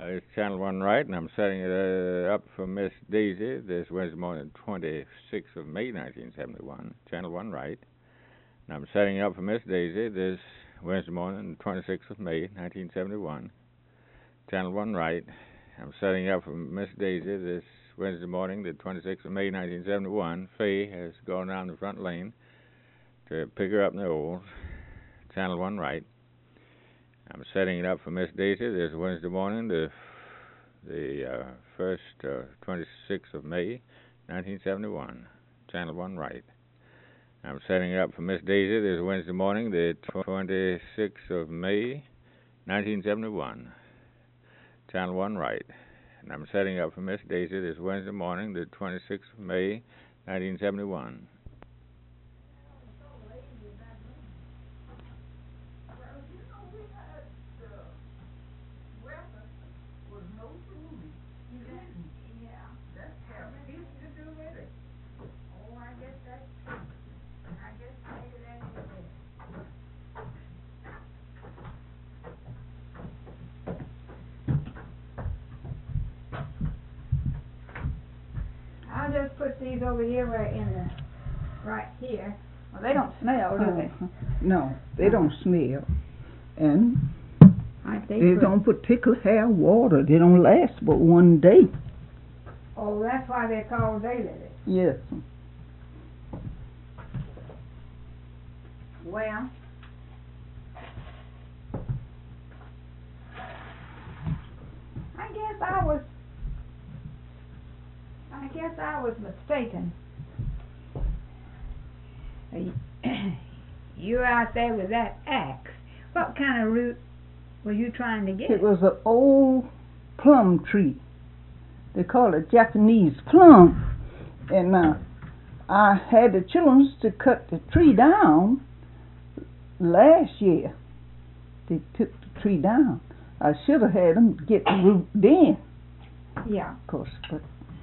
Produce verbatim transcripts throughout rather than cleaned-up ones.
Uh, it's Channel one right, and I'm setting it uh, up for Miss Daisy this Wednesday morning, twenty-sixth of May, nineteen seventy-one. Channel one right. And I'm setting it up for Miss Daisy this Wednesday morning, twenty-sixth of May, nineteen seventy-one. Channel one right. I'm setting it up for Miss Daisy this Wednesday morning, the twenty-sixth of May, nineteen seventy-one. Faye has gone down the front lane to pick her up in the old. Channel one right. I'm setting it up for Miss Daisy this Wednesday morning, the the uh, first uh, twenty-sixth of May, nineteen seventy-one. Channel one right. I'm setting it up for Miss Daisy this Wednesday morning, the twenty-sixth of May, nineteen seventy-one. Channel one right. And I'm setting up for Miss Daisy this Wednesday morning, the twenty-sixth of May, nineteen seventy-one. I'll just put these over here right in the, right here. Well, they don't smell, do they? Uh, no, they don't smell. And Aren't they they pretty? don't particularly have water. They don't last but one day. Oh, that's why they're called daylilies. Yes. Well, I guess I was, I guess I was mistaken. Uh, You're out there with that axe. What kind of root were you trying to get? It was an old plum tree. They call it Japanese plum. And uh, I had the children to cut the tree down last year. They took the tree down. I should have had them get the root then, Yeah. of course, but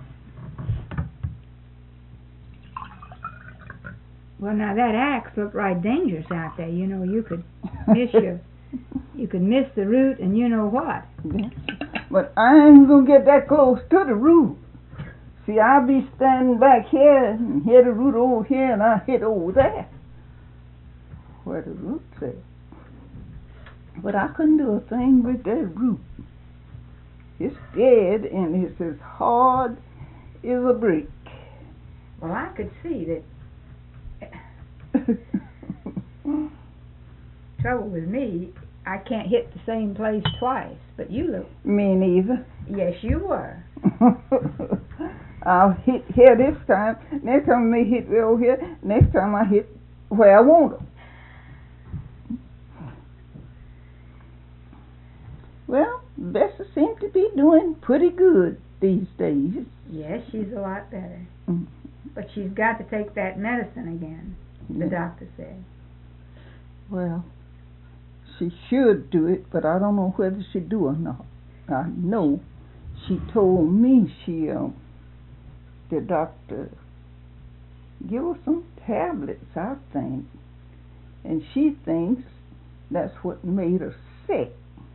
Well, now that axe looked right dangerous out there. You know, you could miss your, you could miss the root, and you know what? But I ain't gonna get that close to the root. See, I'll be standing back here and hit the root over here, and I hit over there where the root's at. But I couldn't do a thing with that root. It's dead, and it's as hard as a brick. Well, I could see that. Trouble with me, I can't hit the same place twice. But you look. Me neither. Yes, you were. I'll hit here this time. Next time I may hit over here. Next time I hit where I want them. Well, Bessie seems to be doing pretty good these days. Yes, she's a lot better. Mm. But she's got to take that medicine again, the Yeah. doctor said. Well, she should do it, but I don't know whether she do or not. I know she told me she, um, the doctor, give her some tablets, I think. And she thinks that's what made her sick.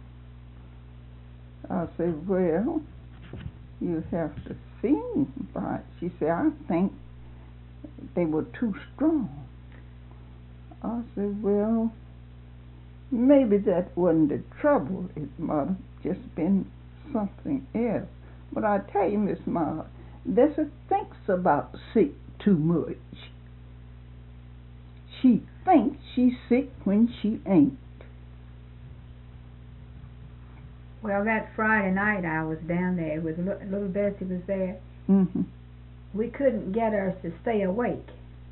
I said, well, you have to see by it. She said, I think they were too strong. I said, well, maybe that wasn't the trouble. It might have just been something else. But I tell you, Miss Margaret, Bessie thinks about sick too much. She thinks she's sick when she ain't. Well, that Friday night I was down there with li- little Bessie was there. Mm-hmm. We couldn't get her to stay awake.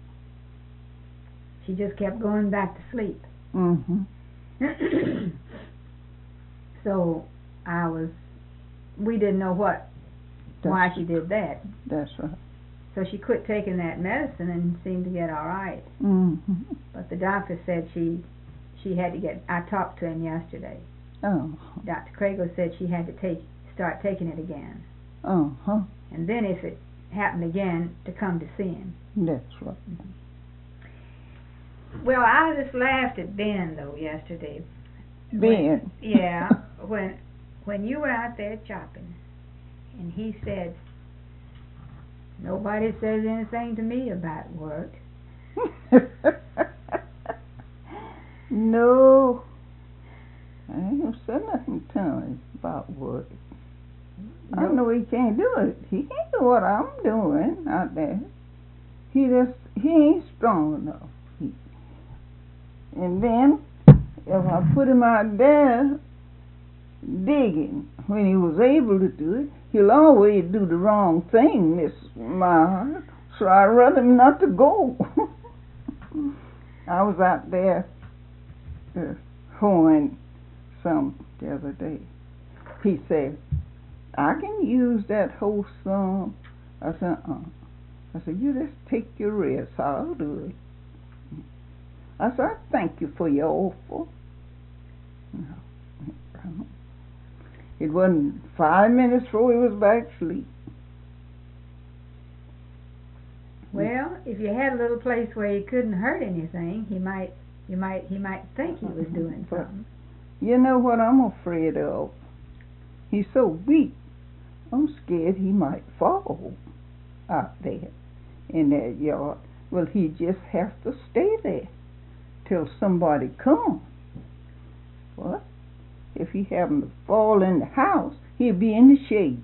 She just kept going back to sleep. Mm-hmm. So I was, we didn't know what, That's, why she did that. that's right. So she quit taking that medicine and seemed to get all right. Mm-hmm. But the doctor said she, she had to get. I talked to him yesterday. Oh. Doctor Crago said she had to take, start taking it again, Uh-huh. and then if it happened again, to come to see him. That's right. Well, I just laughed at Ben though yesterday. Ben. Yeah, when when you were out there chopping, and he said, "Nobody says anything to me about work." No, I ain't gonna say nothing to him about work. I No. know he can't do it. He can't do what I'm doing out there. He just, he ain't strong enough. He, and then, if I put him out there digging, when he was able to do it, he'll always do the wrong thing, Miss Myers. So I'd rather him not to go. I was out there uh, hoeing some the other day. He said, "I can use that hoe some." I said, uh. I said, "You just take your rest. I'll do it." I said, "I thank you for your offer." No. It wasn't five minutes before he was back asleep. Well, if you had a little place where he couldn't hurt anything, he might, you might, he might think he was doing But something. you know what I'm afraid of? He's so weak. I'm scared he might fall out there in that yard. Well, he just has to stay there till somebody comes. What? If he happened to fall in the house, he'd be in the shade.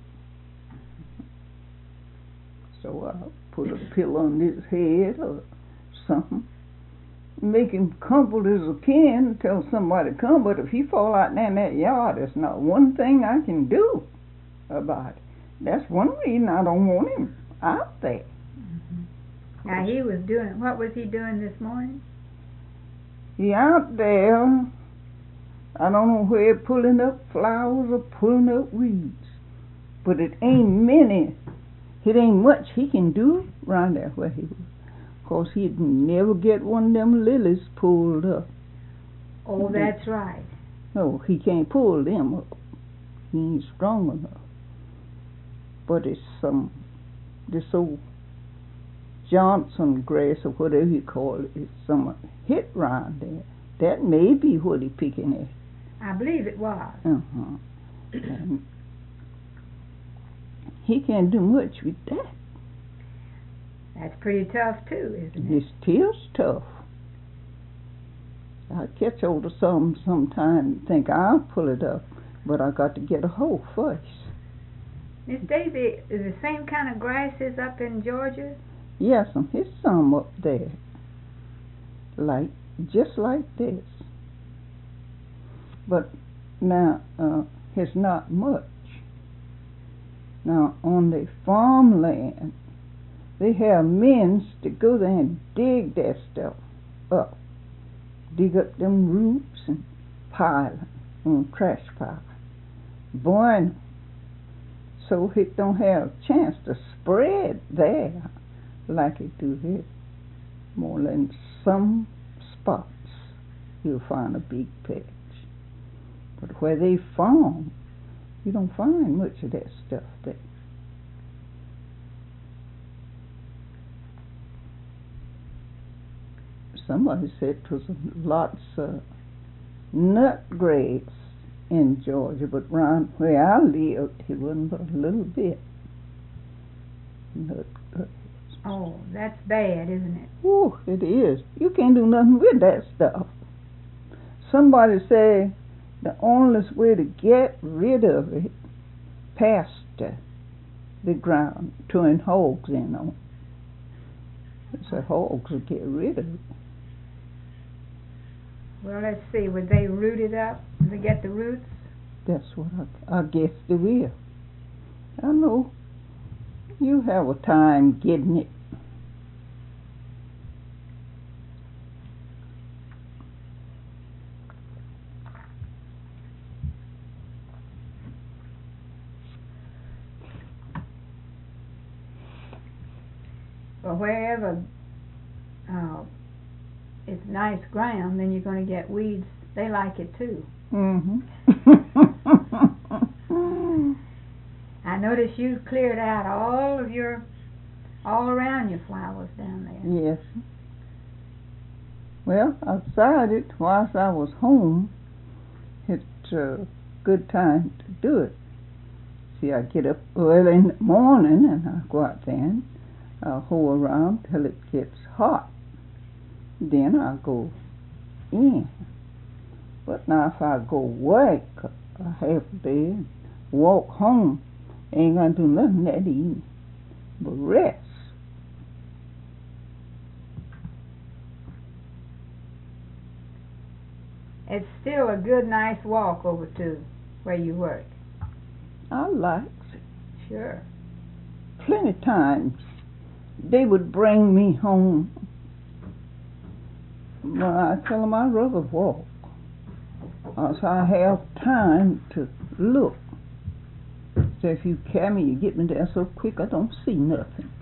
So I'll put a pillow on his head or something. Make him comfort as I can until somebody comes. But if he fall out there in that yard, there's not one thing I can do about it. That's one reason I don't want him out there. Mm-hmm. Now he was doing, what was he doing this morning? He out there, I don't know where, pulling up flowers or pulling up weeds. But it ain't many, it ain't much he can do around there where he was. Of course, he'd never get one of them lilies pulled up. Oh, that's right. No, he can't pull them up. He ain't strong enough. But it's some, this old Johnson grass or whatever you call it, it's some hit round there. That may be what he picking at. I believe it was. Uh-huh. And he can't do much with that. That's pretty tough too, isn't it? It is tough. I catch hold of some sometime and think I'll pull it up, but I got to get a hoe first. Miss Daisy, is the same kind of grasses up in Georgia? Yes, and there's some up there, like just like this. But now, uh, it's not much. Now, on the farmland, they have men that go there and dig that stuff up. Dig up them roots and pile them on trash pile. Burn them so it don't have a chance to spread there like it do here. More than some spots you'll find a big patch. But where they farm, you don't find much of that stuff there. Somebody said it was lots of nut grass in Georgia, but round where I lived, it wasn't but a little bit. Nut grass. Oh, that's bad, isn't it? Oh, it is. You can't do nothing with that stuff. Somebody said the only way to get rid of it, past the, the ground, turn hogs in on it. So hogs will get rid of it. Well, let's see. Would they root it up? Would they get the roots? That's what I, I guess they will. I know. You have a time getting it. Well, wherever uh, it's nice ground, then you're going to get weeds. They like it too. Mm-hmm. I noticed you cleared out all of your, all around your flowers down there. Yes. Well, outside it, whilst I was home, it uh, good time to do it. See, I get up early in the morning and I go out there and I'll hoe around till it gets hot. Then I'll go in. But now if I go work a half a day and walk home, ain't gonna do nothing that evening but rest. It's still a good, nice walk over to where you work. I like it. Sure. Plenty times they would bring me home. But I tell them I'd rather walk, else I have time to look. So if you carry me, you get me there so quick I don't see nothing.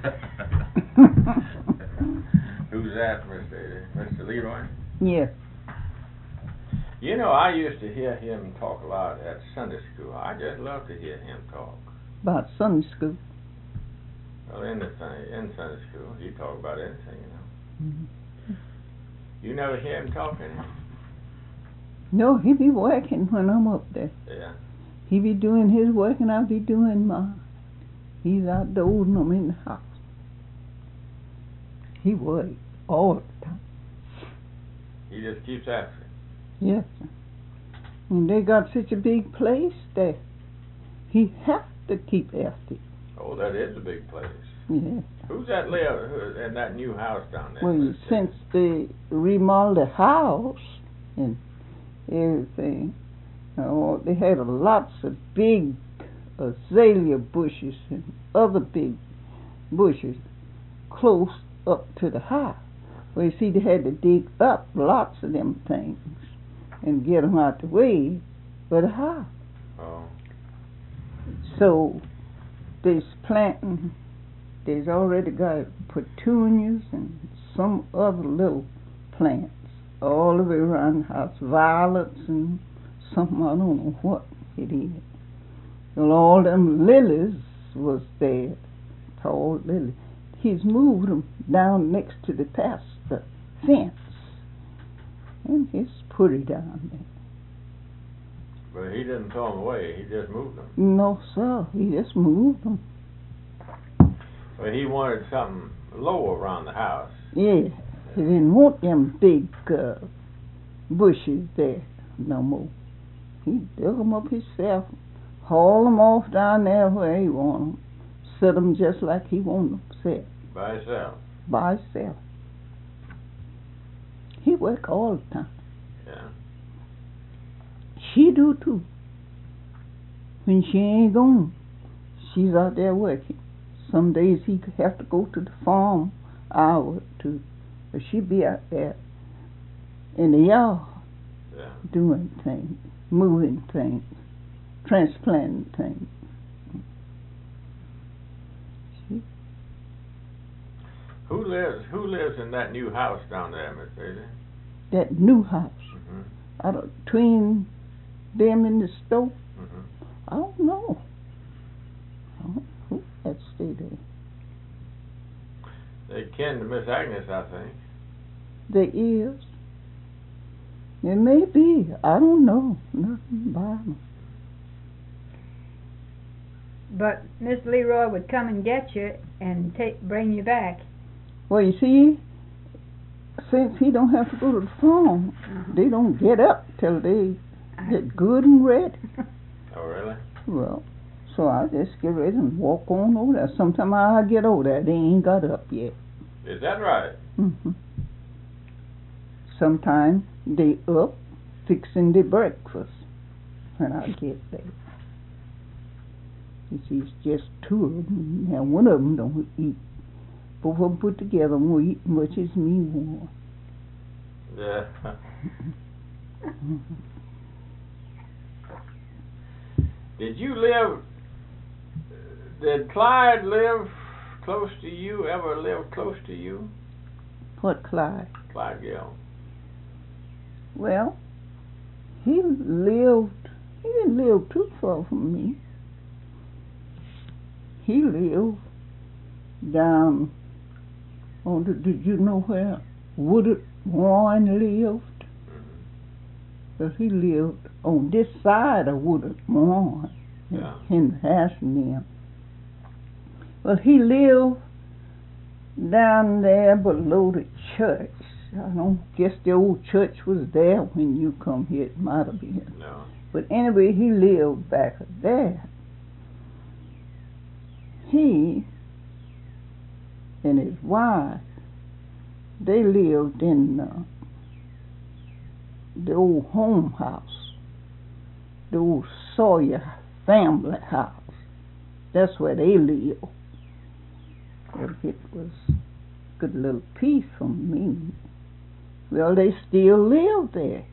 Who's that, Mister Mister Leroy? Yes. You know, I used to hear him talk a lot at Sunday school. I just love to hear him talk. About Sunday school. Well, in the Sunday, in Sunday school, he talk about anything, you know. Mm-hmm. You never hear him talking? No, he be working when I'm up there. Yeah. He be doing his work and I'll be doing mine. He's outdoors and I'm in the house. He works all the time. He just keeps after it. Yes, sir. And they got such a big place that he has to keep after it. Oh, that is a big place. Yes. Who's that live who- in that new house down there? Well, since they remodeled the house and everything, oh, they had lots of big azalea bushes and other big bushes close up to the house. Well, you see, they had to dig up lots of them things and get them out the way for the house. Oh. So they's planting, they's already got petunias and some other little plants all the way around the house, violets and something, I don't know what it is. Well, all them lilies was there, tall lilies. He's moved them down next to the past the fence, and he's put it down there. But he didn't throw them away, he just moved them. No, sir, he just moved them. But he wanted something low around the house. Yeah, he didn't want them big uh, bushes there no more. He dug them up himself, hauled them off down there where he wanted them, set them just like he wanted them set. By himself. By himself. He work all the time. Yeah. She do too. When she ain't gone, she's out there working. Some days he could have to go to the farm hour or two, but she be out there in the yard Yeah. doing things, moving things, transplanting things. She, Who lives Who lives in that new house down there, Miss Daisy? that new house, Mm-hmm. out of between them and the stove, Mm-hmm. I don't know. I don't know who that stay there. They kin to Miss Agnes, I think. There is. It may be. I don't know nothing about them. But Miss Leroy would come and get you and take bring you back. Well, you see, since he don't have to go to the farm, Uh-huh. they don't get up till they get good and ready. Oh, really? Well, so I just get ready and walk on over there. Sometime I get over there, they ain't got up yet. Is that right? Mm-hmm. Sometimes they up fixing their breakfast when I get there. You see, it's just two of them. Now one of them don't eat. Both of them put together won't eat much as me want. Yeah. Did you live, did Clyde live close to you, ever live close to you? What, Clyde? Clyde Gill. Well, he lived, he didn't live too far from me. He lived down on the, did you know where Woodard Warren lived? But he lived on this side of Woodard Moore, Yeah. in Ashton. Well, he lived down there below the church. I don't guess the old church was there when you come here. It might have been. No. But anyway, he lived back there. He and his wife, they lived in uh, the old home house, the old Sawyer family house. That's where they lived. Well, it was a good little piece from me. Well, they still live there.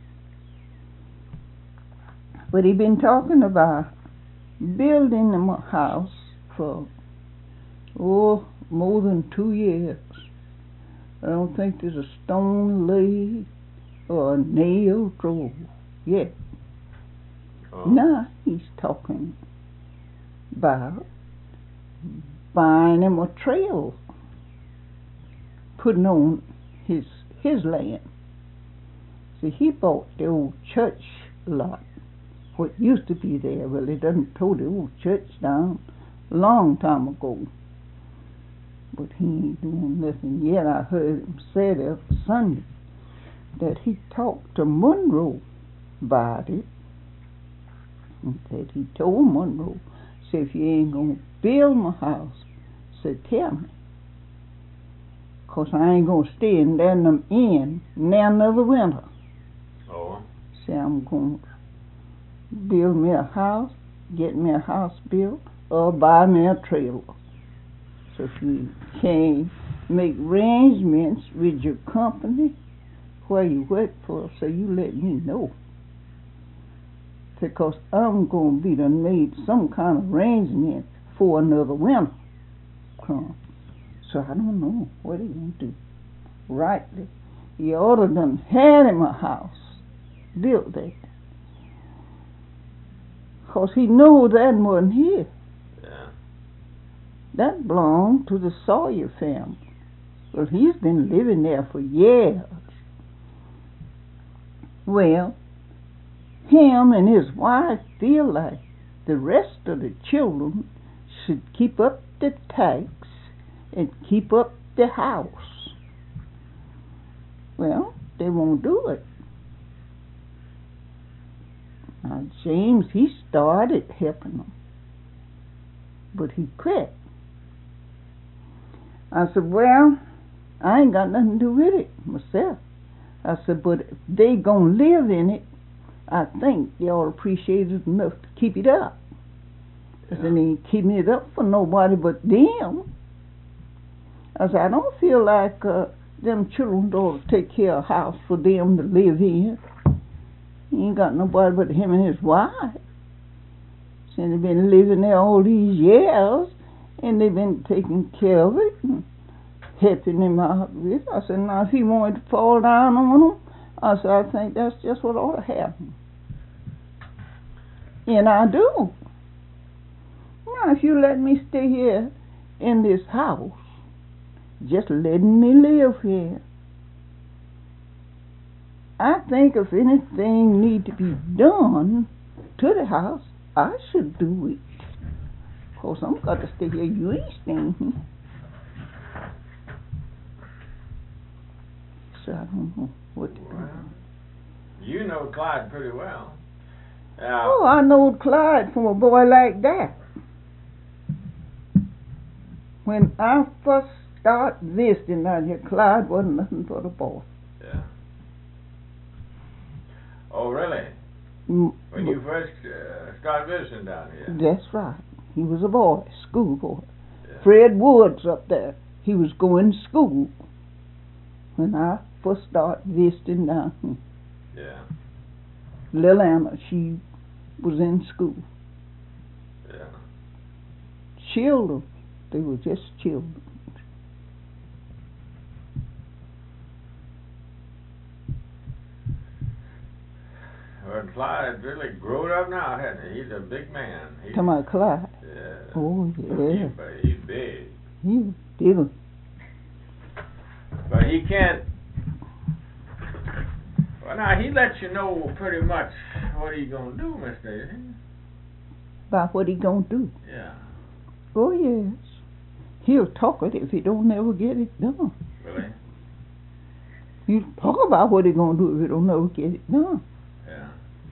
But he been talking about building them a house for, oh, more than two years. I don't think there's a stone laid or a nail drove yet. Oh. Now he's talking about buying him a trail, putting on his his land. See, he bought the old church lot, what used to be there. Well, he done tore the old church down a long time ago. But he ain't doing nothing yet. I heard him say that Sunday that he talked to Monroe about it. And said he told Monroe, said, if you ain't going to build my house, said, tell me. Because I ain't going to stay in there in them inn now another winter. Oh. Say, I'm going to build me a house, get me a house built, or buy me a trailer. So if you can make arrangements with your company where you work for, so you let me know. Because I'm going to be done made some kind of arrangement for another winter come. So I don't know what he going to do. Rightly, he ought to done had him a house built there. Because he knew that wasn't here. Yeah. That belonged to the Sawyer family. Well, he's been living there for years. Well, him and his wife feel like the rest of the children should keep up the tax and keep up the house. Well, they won't do it. Now, James, he started helping them, but he quit. I said, well, I ain't got nothing to do with it myself. I said, but if they gonna live in it, I think they ought to appreciate it enough to keep it up. I said, they ain't keeping it up for nobody but them. I said, I don't feel like uh, them children ought to take care of a house for them to live in. He ain't got nobody but him and his wife. Since they've been living there all these years, and they've been taking care of it and helping him out with it. I said, now if he wanted to fall down on them, I said, I think that's just what ought to happen. And I do. Now, if you let me stay here in this house, just letting me live here, I think if anything need to be done to the house, I should do it. Of course, I'm got to stay here. You ain't staying here. So I don't know what to do. Well, you know Clyde pretty well. Now, Oh, I know Clyde from a boy like that. When I first started visiting out here, Clyde wasn't nothing but a boy. yeah. Oh, really? Mm, When you first uh, started visiting down here? That's right. He was a boy, schoolboy. Yeah. Fred Woods up there, he was going to school when I first started visiting down here. Yeah. Lil Anna, she was in school. Yeah. Children, they were just children. Well, Clyde really grown up now, hasn't he? He's a big man. He's, Talking about Clyde. yeah. Oh, yeah. He's, he's big. He was big. But he can't, well, Well, now, he lets you know pretty much what he's going to do, Miss Daisy. About what he gonna do? Yeah. Oh, yes. He'll talk it if he don't ever get it done. Really? He'll talk about what he gonna do if he don't ever get it done. Yeah.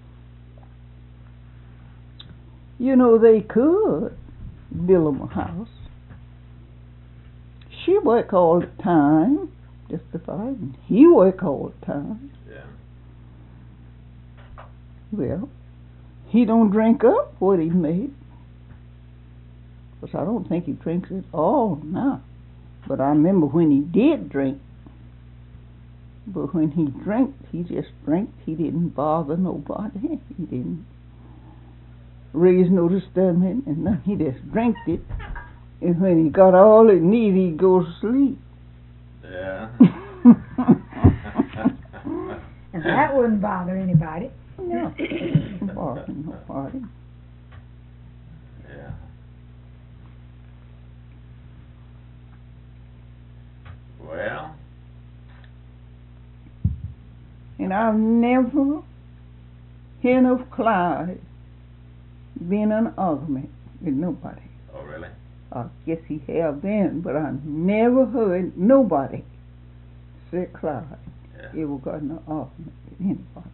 You know, they could build him a house. She work all the time, just about. He work all the time. Yeah. Well, he don't drink up what he made. Because I don't think he drinks it all now. But I remember when he did drink. But when he drank, he just drank. He didn't bother nobody. He didn't raise no disturbance. And nothing. He just drank it. And when he got all he needed, he'd go to sleep. Yeah. And that wouldn't bother anybody. No. Bother nobody. Yeah. Well. And I've never heard of Clyde being in an argument with nobody. Oh, really? I guess he have been, but I never heard nobody say Clyde Yeah. ever got in an argument with anybody.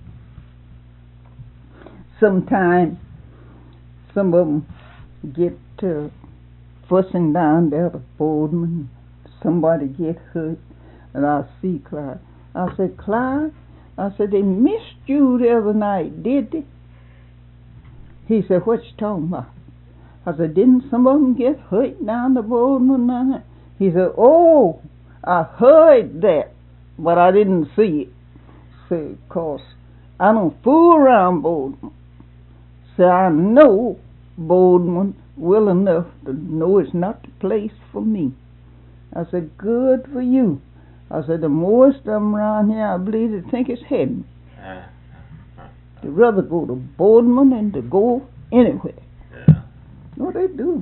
Sometimes some of them get uh, fussing down there to Boardman. Somebody get hurt, and I see Clyde. I said, Clyde, I said, they missed you the other night, did they? He said, what you talking about? I said, didn't some of them get hurt down the Boardman? He said, oh, I heard that, but I didn't see it. Say, of course, I don't fool around Boardman. Say, I know Boardman well enough to know it's not the place for me. I said, good for you. I said, the most of them around here, I believe they think it's heaven. Uh, They'd rather go to Boardman than to go anywhere. yeah. No, they do.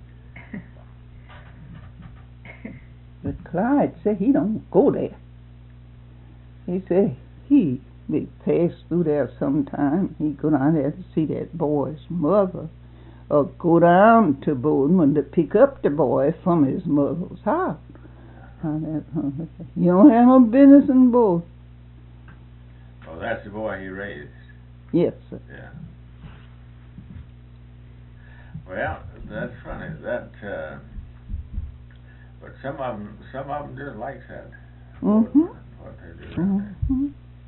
But Clyde said he don't go there. He said he may pass through there sometime. He go down there to see that boy's mother, or go down to Boardman to pick up the boy from his mother's house. And that, you don't have no business in Boardman. Oh, that's the boy he raised. Yes, sir. Yeah. Well, that's funny. That, uh, but some of them, some of them just like that. Mm-hmm. What they do. Mm-hmm.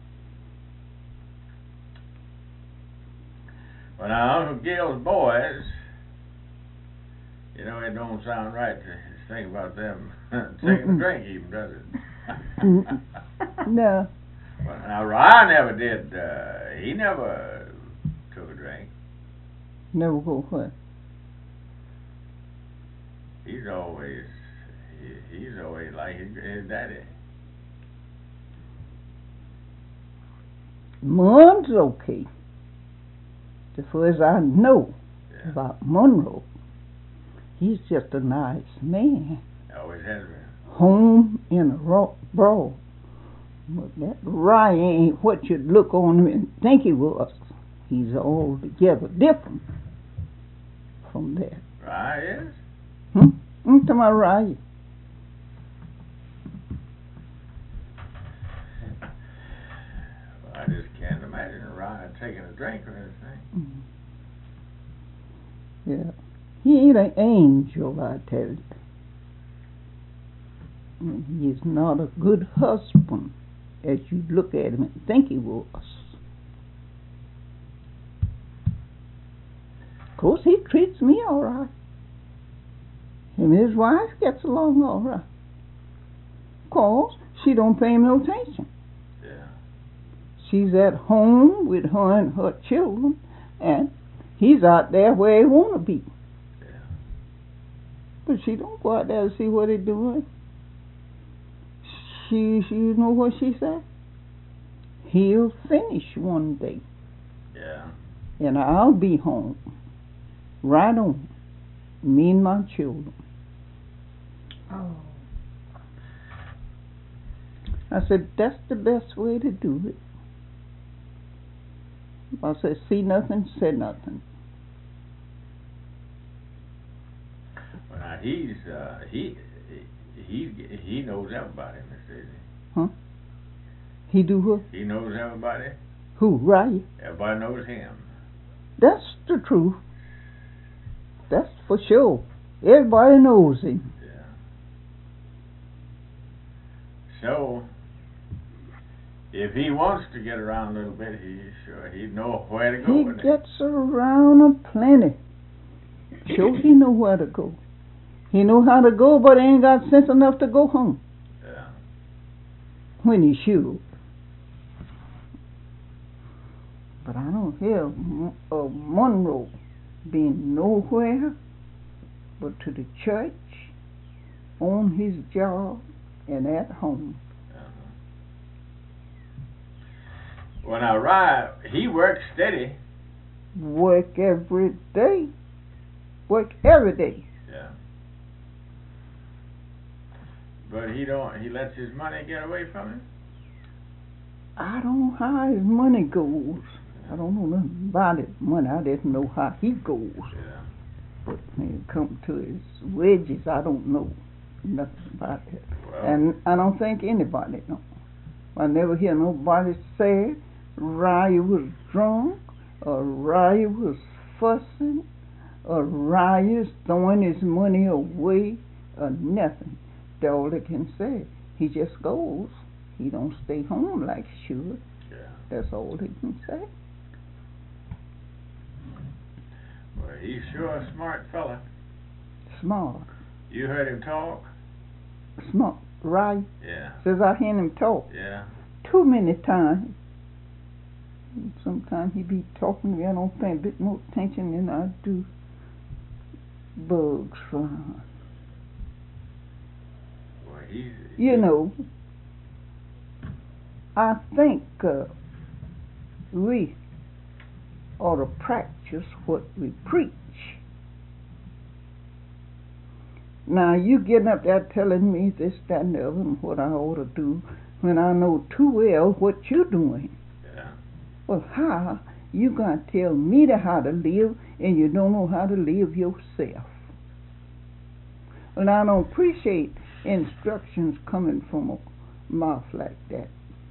Well, now, Uncle Gil's boys, you know, it don't sound right to think about them taking Mm-mm. a drink even, does it? Mm-mm. No. Well, now, Ryan never did, uh, he never took a drink. Never go what? He's always, he, he's always like his, his daddy. Mom's okay. As far as I know Yeah. about Monroe, he's just a nice man. Always has been. Home in a rock brawl. But that Ryan ain't what you'd look on him and think he was. He's altogether different from that. Ryan is? Hmm? I'm talking about Ryan. Well, I just can't imagine Ryan taking a drink or anything. Mm. Yeah. He ain't an angel, I tell you. And he is not a good husband as you look at him and think he was. Of course, he treats me all right. Him and his wife gets along all right. Of course, she don't pay him no attention. Yeah. She's at home with her and her children, and he's out there where he want to be. Yeah. But she don't go out there to see what they're doing. She, she, you know what she said? He'll finish one day, Yeah. and I'll be home. Right on. Me and my children. Oh. I said, that's the best way to do it. I said, see nothing, say nothing. Well, now he's uh, he he he knows everybody, Miss Daisy. Huh? He do what? He knows everybody. Who? Right? Everybody knows him. That's the truth. That's for sure. Everybody knows him. Yeah. So, if he wants to get around a little bit, he sure he'd know where to go. He wouldn't gets around a plenty. Sure, he know where to go. He know how to go, but he ain't got sense enough to go home. Yeah. When he should. But I don't hear of Monroe being nowhere but to the church, on his job, and at home. Uh-huh. Well, now, Rye, he works steady. Work every day. Work every day. Yeah. But he don't. He lets his money get away from him. I don't know how his money goes. I don't know nothing about his money. I didn't know how he goes. Yeah. But when it comes to his wages, I don't know nothing about it. Well, And I don't think anybody knows. I never hear nobody say Rye was drunk, or Rye was fussing, or Rye is throwing his money away, or nothing. That's all they can say. He just goes. He don't stay home like he should. yeah. That's all they can say. Well, he's sure a smart fella. Smart. You heard him talk? Smart. Rye Yeah. says I hear him talk Yeah. too many times. Sometimes he be talking to me. I don't pay a bit more attention than I do bugs flying. Well, he's. You know, I think uh, we ought to practice what we preach. Now, you getting up there telling me this, that, and the other, and what I ought to do, when I know too well what you're doing. Yeah. Well, how you gonna tell me to how to live, and you don't know how to live yourself? Well, I don't appreciate instructions coming from a mouth like that.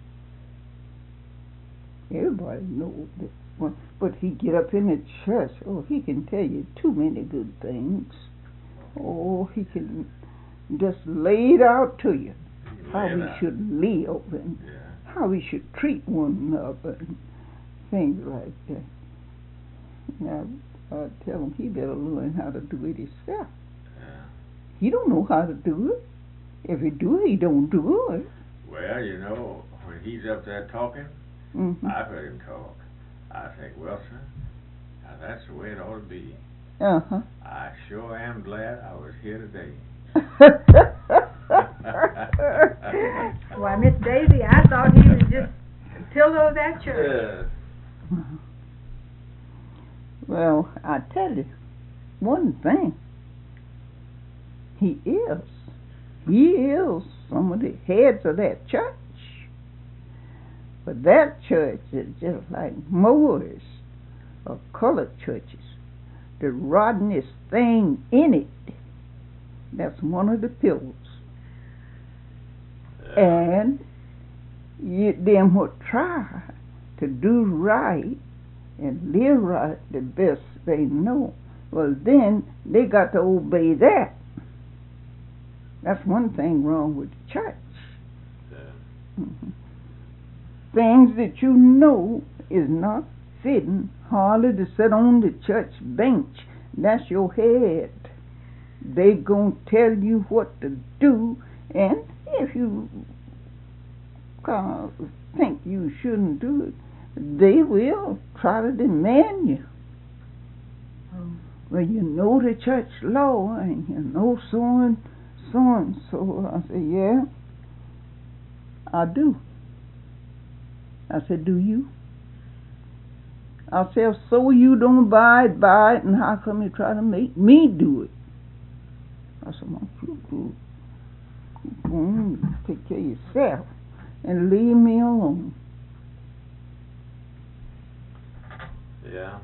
Everybody knows that. Well, but he get up in the church. Oh, he can tell you too many good things. Oh, he can just lay it out to you how Lay it we out. should live and Yeah. how we should treat one another and things like that. Now, I tell him he better learn how to do it himself. Yeah. He don't know how to do it. If he do it, he don't do it. Well, you know, when he's up there talking, Mm-hmm. I've heard him talk. I think, well, sir, now that's the way it ought to be. Uh-huh. I sure am glad I was here today. Why, Miss Daisy, I thought he was just a pillar of that church. Yeah. Well, I tell you, one thing, he is. He is some of the heads of that church. But that church is just like most of colored churches. The rottenest thing in it, that's one of the pillars. And you, them who try to do right and live right the best they know, well then they got to obey that. That's one thing wrong with the church. Yeah. Mm-hmm. Things that you know is not fitting hardly to sit on the church bench. That's your head. They gonna tell you what to do, and if you uh, think you shouldn't do it, they will try to demand you. Oh. Well, you know the church law, and you know so and so and so. I say, yeah, I do. I said, do you? I said, so you don't abide by it, and how come you try to make me do it? I said, well, you go on, take care of yourself, and leave me alone. Yeah.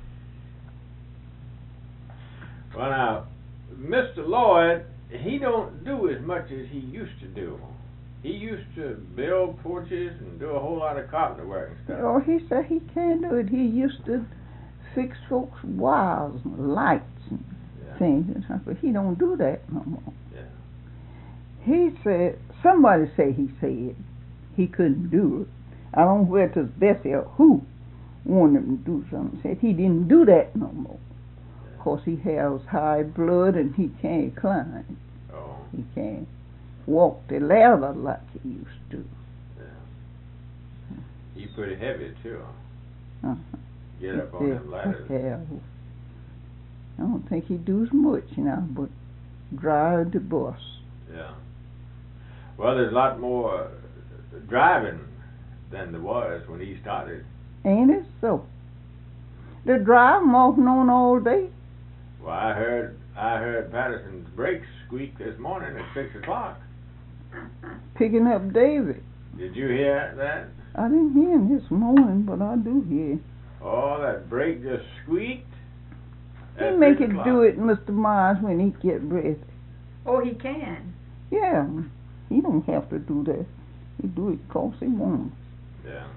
Well, now, Mister Lloyd, he don't do as much as he used to do. He used to build porches and do a whole lot of carpenter work and stuff. Oh, he said he can't do it. He used to fix folks' wires and lights and Yeah. things and stuff, but he don't do that no more. Yeah. He said, somebody say he said he couldn't do it. I don't know whether it was Bessie or who wanted him to do something. Said he didn't do that no more. Of course, he has high blood and he can't climb. Oh. He can't walk the ladder like he used to. Yeah. He's pretty heavy too. Uh-huh. Get up on them ladders. Yeah. I don't think he does much now, but drive the bus. Yeah. Well, there's a lot more driving than there was when he started. Ain't it so? They're driving off and on all day. Well, I heard I heard Patterson's brakes squeak this morning at six o'clock. Picking up David. Did you hear that? I didn't hear him this morning, but I do hear. Oh, that brake just squeaked. He make it do it, Mister Myers, when he get ready. Oh, he can. Yeah, he don't have to do that. He do it 'cause he wants. Yeah.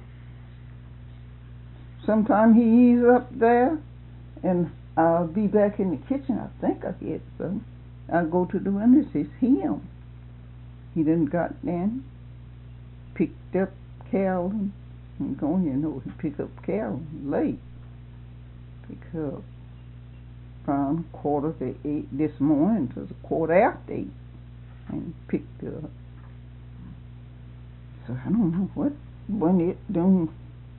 Sometime he ease up there, and I'll be back in the kitchen. I think I hear something. I go to the window. It's him. He done got in, picked up Carolyn, and going. You know, he picked up Carolyn late. Pick up around quarter to eight this morning. It was a quarter after eight, and picked her up. So I don't know what when it done.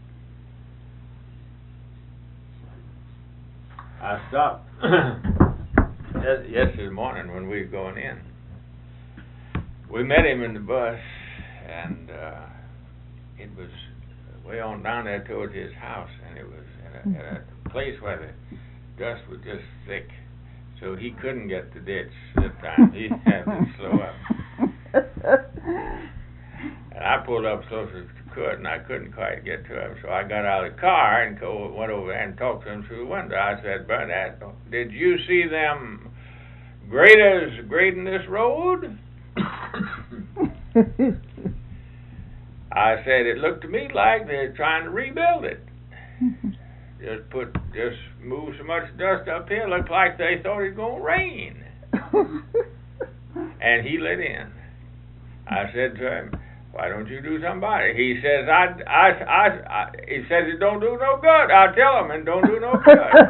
I stopped yes- yesterday morning when we were going in. We met him in the bus, and uh, it was way on down there towards his house, and it was at a, at a place where the dust was just thick, so he couldn't get the ditch this time. He had to slow up. And I pulled up close as I could, and I couldn't quite get to him, so I got out of the car and go, went over there and talked to him through the window. I said, Bernadette, did you see them graders grading this road? I said, it looked to me like they're trying to rebuild it. Just put, just move so much dust up here, looked like they thought it was going to rain. And he let in. I said to him, why don't you do something about it? He says, I, I, I, I, he says it don't do no good. I'll tell him it don't do no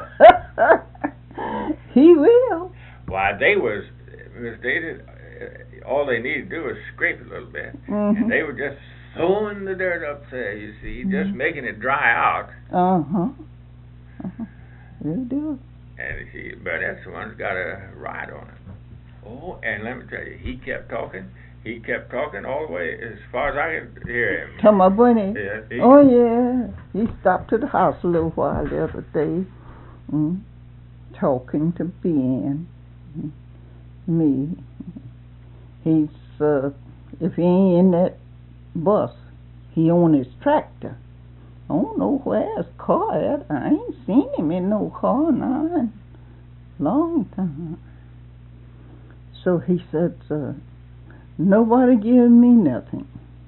good. He will. Why, they was, Miss Daisy, uh, all they needed to do was scrape it a little bit. Mm-hmm. And they were just throwing the dirt up there, you see, mm-hmm. just making it dry out. Uh-huh. Uh-huh. They'll do it. And you see, but that's the one who's got a ride on it. Oh, and let me tell you, he kept talking. He kept talking all the way as far as I could hear him. Tell my bunny. Yeah, he, oh, yeah. He stopped at the house a little while the other day, mm, talking to Ben, mm, me. He's, uh, if he ain't in that bus, he on his tractor. I don't know where his car at. I ain't seen him in no car now in a long time. So he said, uh, nobody give me nothing.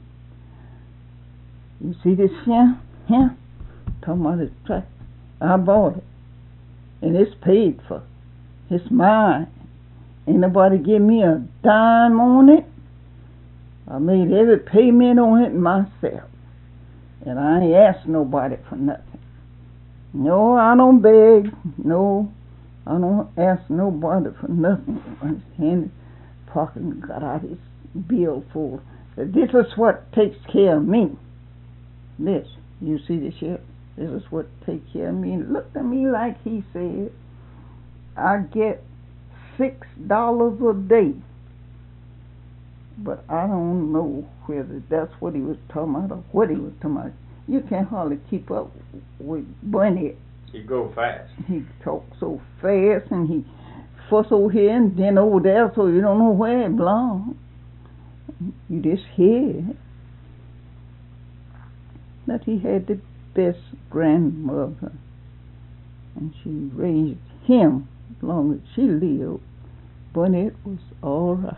You see this here? Here? Talking about his tractor. I bought it. And it's paid for. It's mine. Ain't nobody give me a dime on it. I made every payment on it myself. And I ain't asked nobody for nothing. No, I don't beg. No, I don't ask nobody for nothing. I handed pocket and got out his bill for. This is what takes care of me. This, you see this here? This is what takes care of me. And looked at me like he said, I get six dollars a day. But I don't know whether that's what he was talking about or what he was talking about. You can't hardly keep up with Bunny. He go fast. He talk so fast and he fuss over here and then over there, so you don't know where it belongs. You just hear that he had the best grandmother and she raised him as long as she lived, but it was all right.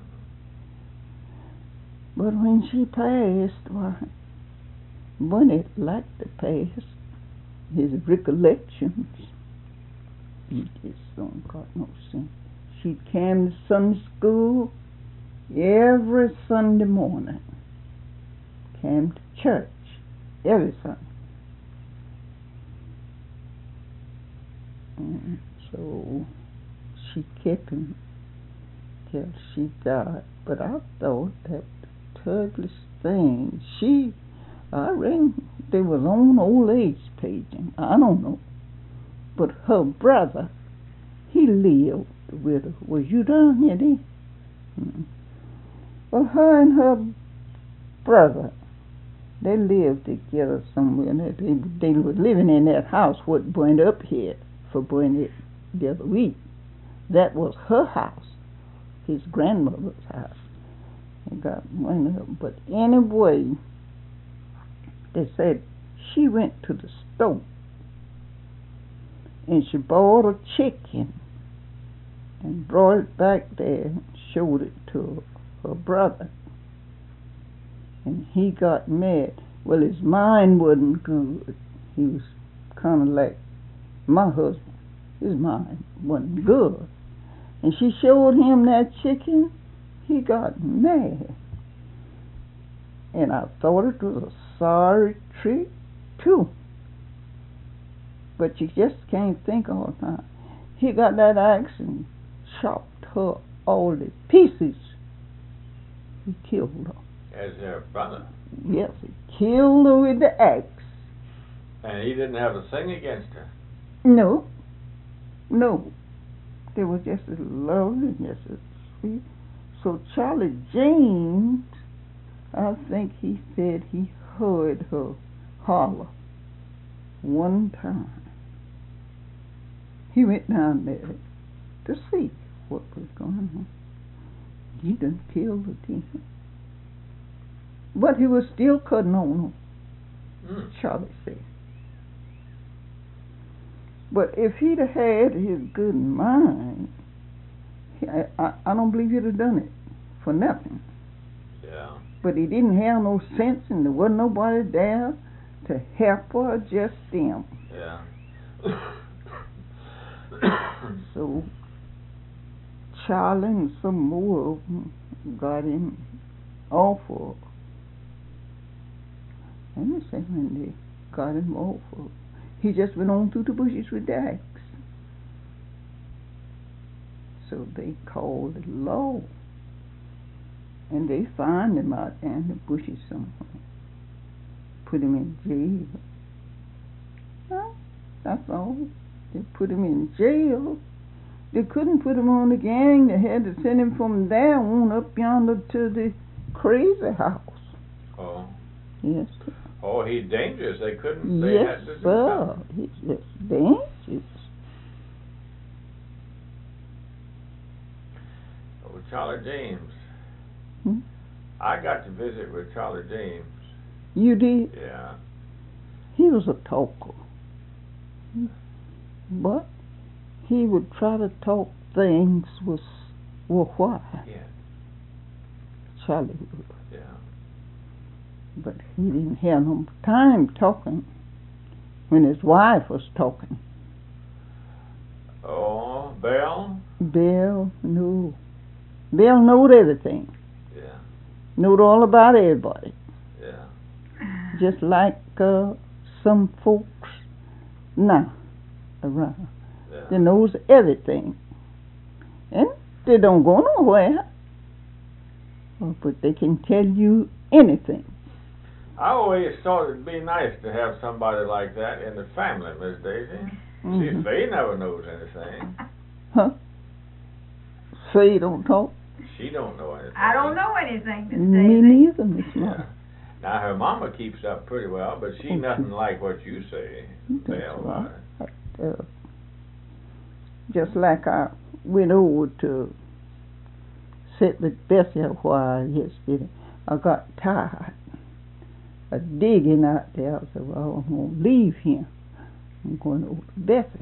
But when she passed, why, Bunny liked to pass his recollections. He just don't got no sense. She'd come to Sunday school every Sunday morning. Came to church every Sunday. And so she kept him till she died. But I thought that the terriblest thing, she, I reckon they was on old age paging. I don't know. But her brother, he lived with her. Was you down here then? Mm-hmm. Well, her and her brother, they lived together somewhere. They, they were living in that house what went up here for Bunny the other week. That was her house, his grandmother's house. They got one up. But anyway, they said she went to the store and she bought a chicken and brought it back there and showed it to her brother. And he got mad. Well, his mind wasn't good. He was kind of like my husband. His mind wasn't good. And she showed him that chicken. He got mad. And I thought it was a sorry treat, too. But you just can't think all the time. He got that axe and chopped her all to pieces. He killed her. As her brother? Yes, he killed her with the axe. And he didn't have a thing against her? No. No. They were just as lovely and just as sweet. So Charlie James, I think he said he heard her holler one time. He went down there to see what was going on. He done killed the demon. But he was still cutting on her, mm. Charlie said. But if he'd have had his good mind, I, I, I don't believe he'd have done it for nothing. Yeah. But he didn't have no sense, and there wasn't nobody there to help her, just them. Yeah. So Charlie and some more of them got him awful. Let me say when they got him awful. He just went on through the bushes with the axe. So they called the law. And they found him out there in the bushes somewhere. Put him in jail. Well, that's all. They put him in jail. They couldn't put him on the gang. They had to send him from there on up yonder to the crazy house. Oh. Yes. Oh, he's dangerous. They couldn't. They yes, had to do sir. something. He's just dangerous. Oh, Charlie James. Hmm? I got to visit with Charlie James. You did? Yeah. He was a talker. But he would try to talk things was worthwhile. Yeah. Charlie would. Yeah. But he didn't have no time talking when his wife was talking. Oh, Belle? Bill knew. Bill knowed everything. Yeah. Knowed all about everybody. Yeah. Just like uh, some folks now around. Yeah. They knows everything. And they don't go nowhere. Oh, but they can tell you anything. I always thought it'd be nice to have somebody like that in the family, Miss Daisy. Mm-hmm. See, Faye never knows anything. Huh? Faye don't talk? She don't know anything. I don't know anything, Miss Me Daisy. neither, Miss Mom. Yeah. Now, her mama keeps up pretty well, but she Okay. nothing like what you say, That's Belle. right. Uh, just like I went over to sit with Bessie a while yesterday, I got tired of digging out there. I said, well, I'm going to leave here. I'm going over to Bessie.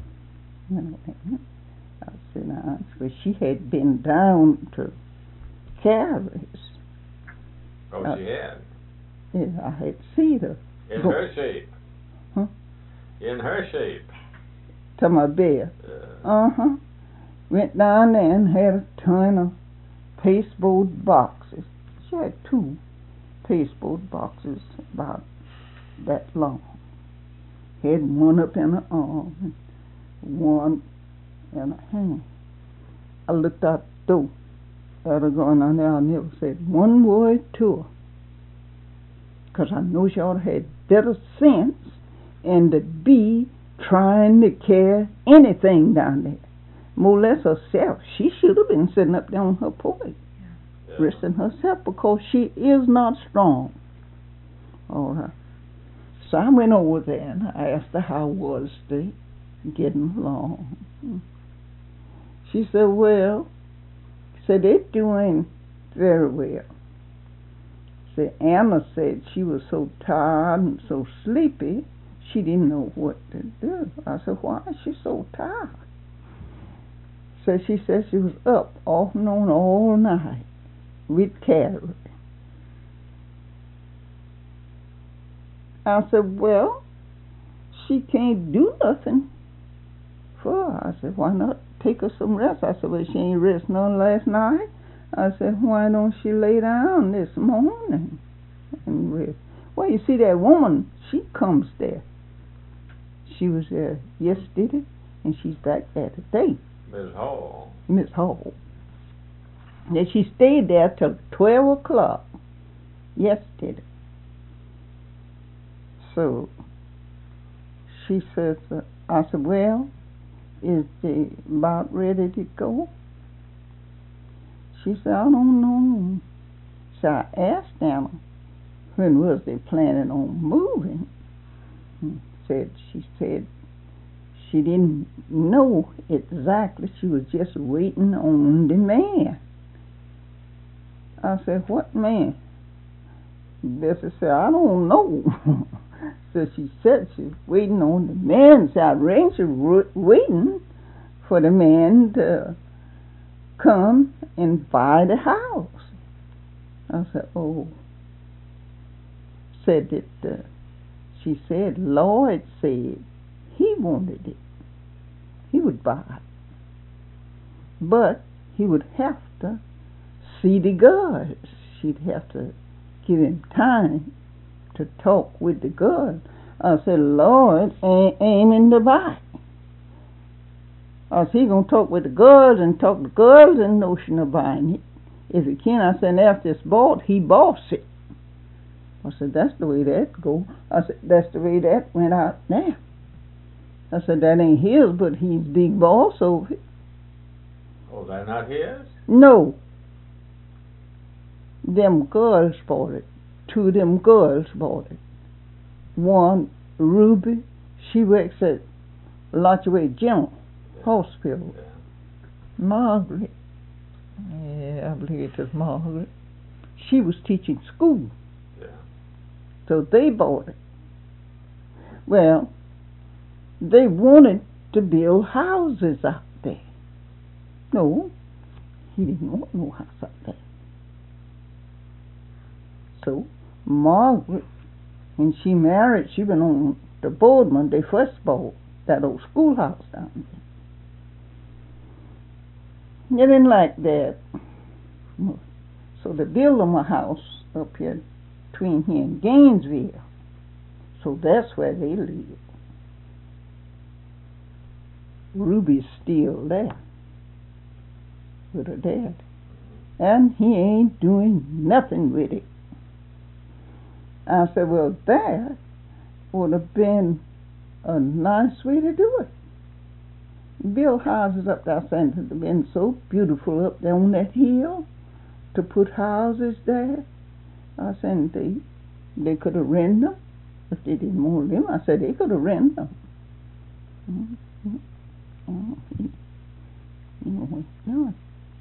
I said, now, but she had been down to Carrie's. Oh, uh, she had? Yeah, I had seen her. In Go. her shape? Huh? In her shape? To my bed. Uh, Uh-huh. Went down there and had a ton of pasteboard boxes. She had two pasteboard boxes about that long. Had one up in her arm and one in her hand. I looked out the door at her going on there. I never said one word to her. Because I know she ought to have better sense and to be trying to carry anything down there. More or less herself. She should have been sitting up there on her porch, yeah. resting herself, because she is not strong. All right. So I went over there and I asked her how was they getting along. She said, well, said they're doing very well. Said Anna said she was so tired and so sleepy she didn't know what to do. I said, why is she so tired? So she said she was up off and on all night with Carrie. I said, well, she can't do nothing for her. I said, why not take her some rest? I said, well, she ain't rest none last night. I said, why don't she lay down this morning and rest? Well, you see, that woman, she comes there. She was there yesterday, and she's back there today. Miss Hall. Miss Hall. And she stayed there till twelve o'clock yesterday. So she says, uh, I said, well, is they about ready to go? She said, I don't know. So I asked Anna, when was they planning on moving? And said she said she didn't know exactly. She was just waiting on the man. I said, what man? Bessie said, I don't know. So she said she's waiting on the man. So I rang, she was waiting for the man to come and buy the house. I said, oh. Said that, uh, she said, Lloyd said he wanted it. He would buy it. But he would have to see the girls. She'd have to give him time to talk with the girls. I said, Lloyd ain't aiming to buy. I said, he gonna talk with the girls and talk the girls in notion of buying it. If he can, I said, after it's bought, he boss it. I said, that's the way that go. I said, that's the way that went out there. I said, that ain't his, but he's big boss over it. Oh, they're not his? No. Them girls bought it. Two of them girls bought it. One, Ruby, she works at Lodgeway General Yeah. Hospital. Yeah. Margaret, yeah, I believe it was Margaret, she was teaching school. Yeah. So they bought it. Well, they wanted to build houses out there. No, he didn't want no house out there. So Margaret, when she married, she went on the Boardman. They first bought that old schoolhouse down there. They didn't like that. So they built them a house up here between here and Gainesville. So that's where they live. Ruby's still there with her dad. And he ain't doing nothing with it. I said, well, that would have been a nice way to do it. Build houses up there, saying it would have been so beautiful up there on that hill to put houses there. I said, they, they could have rented them if they didn't want them. I said, they could have rented them. Mm-hmm. Oh, he, you know what he's doing.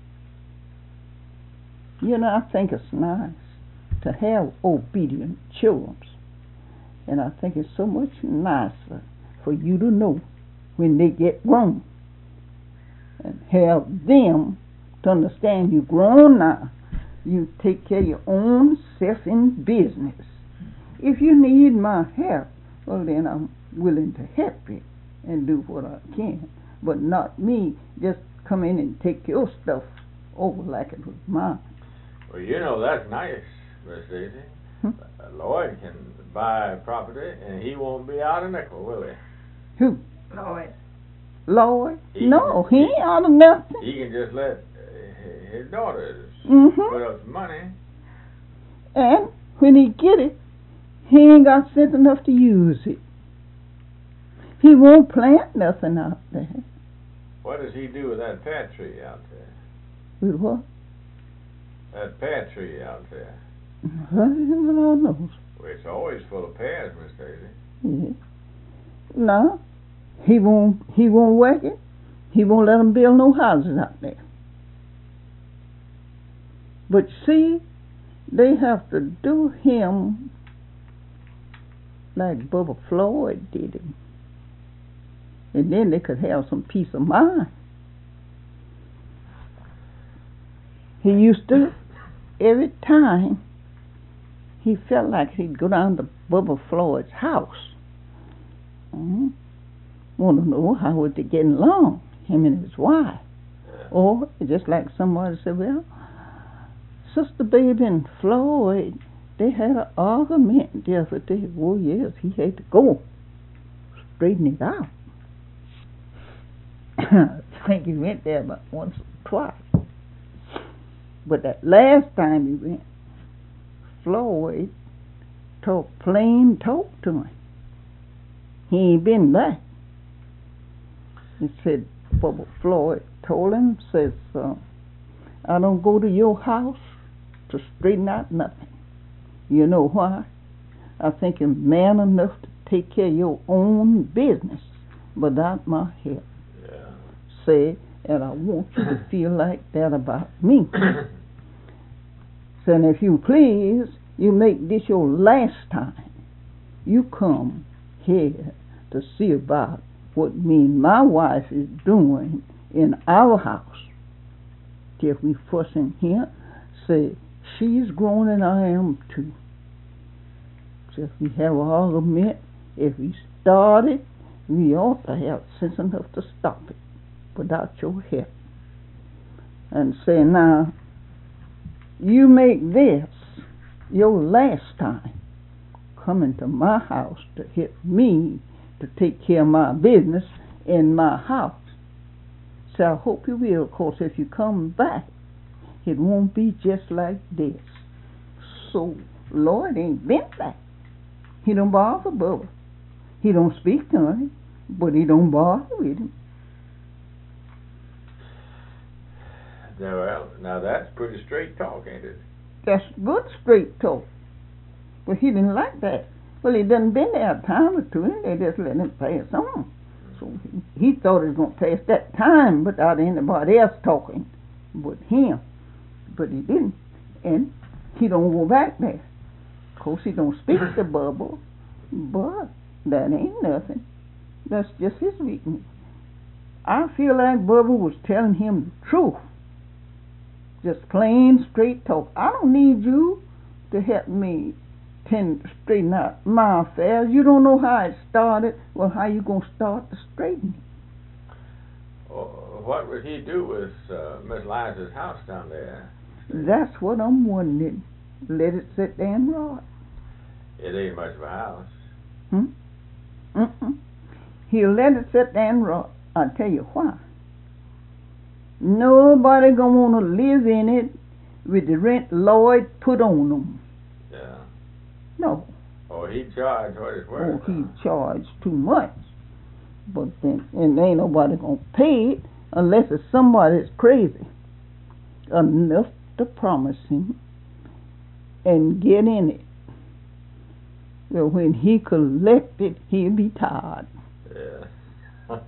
You know, I think it's nice to have obedient children. And I think it's so much nicer for you to know when they get grown. And have them to understand you're grown now. You take care of your own self in business. If you need my help, well then I'm willing to help you and do what I can. But not me just come in and take your stuff over like it was mine. Well, you know, that's nice, Miss Daisy. Hmm? Uh, Lloyd can buy property and he won't be out a nickel, will he? Who? Lloyd. Lloyd? He no, can, he ain't out of nothing. He can just let uh, his daughters mm-hmm. put up some money. And when he get it, he ain't got sense enough to use it. He won't plant nothing out there. What does he do with that pear tree out there? With what? That pear tree out there. I don't know. Well, it's always full of pears, Miss Daisy. Yeah. No, he won't. He won't work it. He won't let them build no houses out there. But see, they have to do him like Bubba Floyd did him. And then they could have some peace of mind. He used to, every time he felt like he'd go down to Bubba Floyd's house, mm-hmm. want to know how would they get along, him and his wife. Or just like somebody said, well, Sister Baby and Floyd, they had an argument the other day. Oh yes, he had to go straighten it out. I think he went there about once or twice. But that last time he went, Floyd talked plain talk to him. He ain't been back. He said, Bubba Floyd told him, says, uh, I don't go to your house to straighten out nothing. You know why? I think you're man enough to take care of your own business without my help. Yeah. Say, and I want you to feel like that about me. So, and if you please, you make this your last time you come here to see about what me and my wife is doing in our house. If we fussing here, say, she's grown and I am too. So if we have an argument, if we start it, we ought to have sense enough to stop it without your help. And say, now, you make this your last time coming to my house to help me to take care of my business in my house. So I hope you will, of course, if you come back, it won't be just like this. So, Lloyd ain't been back. He don't bother Bubba. He don't speak to him, but he don't bother with him. Now, well, now that's pretty straight talk, ain't it? That's good straight talk. But he didn't like that. Well, he done been there a time or two, and they just let him pass on. So he, he thought he was going to pass that time without anybody else talking but him. But he didn't. And he don't go back there. Of course, he don't speak to Bubba, but that ain't nothing. That's just his weakness. I feel like Bubba was telling him the truth. Just plain straight talk. I don't need you to help me tend to straighten out my affairs. You don't know how it started. Well, how you going to start to straighten it? Well, what would he do with uh, Miss Liza's house down there? That's what I'm wondering. Let it sit there and rot. It ain't much of a house. Hmm? Mm-mm. He'll let it sit there and rot. I'll tell you why. Nobody gonna want to live in it with the rent Lloyd put on them. Yeah. No. Oh, he charged what it's worth. Oh, he charged too much. But then, and ain't nobody gonna pay it unless it's somebody that's crazy enough to promise him and get in it. Well, when he collect it, he'll be tired. Yeah.